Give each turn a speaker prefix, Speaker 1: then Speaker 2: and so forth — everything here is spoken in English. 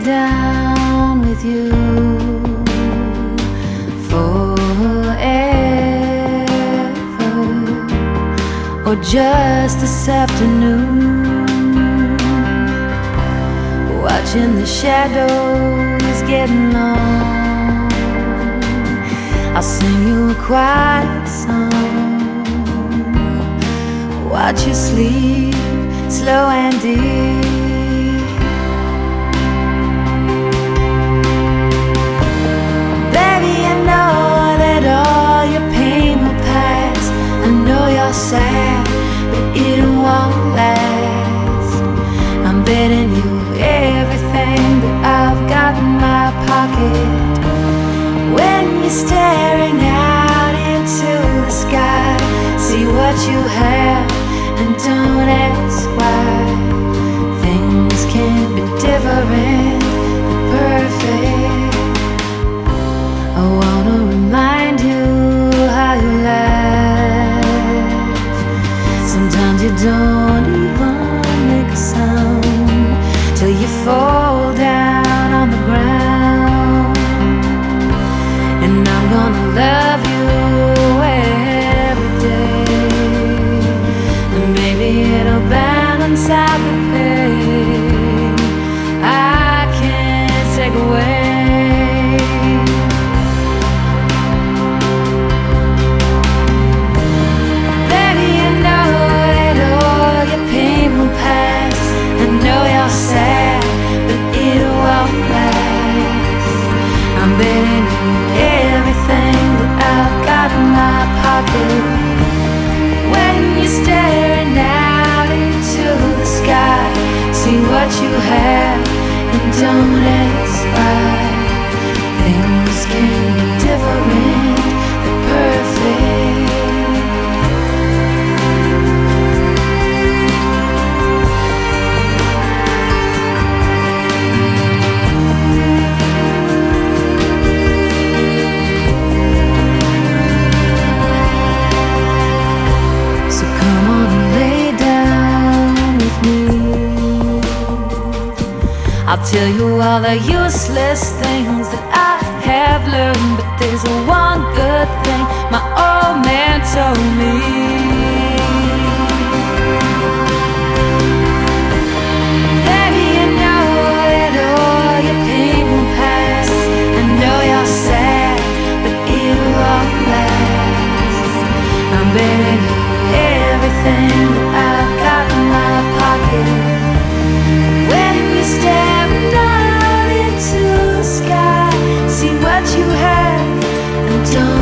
Speaker 1: down with you forever, or just this afternoon, watching the shadows getting long. I'll sing you a quiet song, watch you sleep slow and deep. Baby, I know that all your pain will pass. I know you're sad, but it won't last. I'm betting you everything that I've got in my pocket. When you're staring out into the sky, see what you have and don't ask why. Things can be different, perfect. I wanna remind you how you laugh. Sometimes you don't even make a sound till you fall down on the ground. And I'm gonna love you every day, and maybe it'll balance out the pain I can't take away. Baby, I know that all your pain will pass. I know you're sad, but it won't last. I'm betting you everything that I've got in my pocket. When you're staring out into the sky, see what you have and don't ask why. Things can be different, they're perfect. So come on and lay down with me. I'll tell you all the useless things that I have learned, but there's one good thing my old man told me. Baby, I know that all your pain will pass. I know you're sad, but it won't last. I'm betting you everything that I've got in my pocket. When you stare out into the sky, see what you have and don't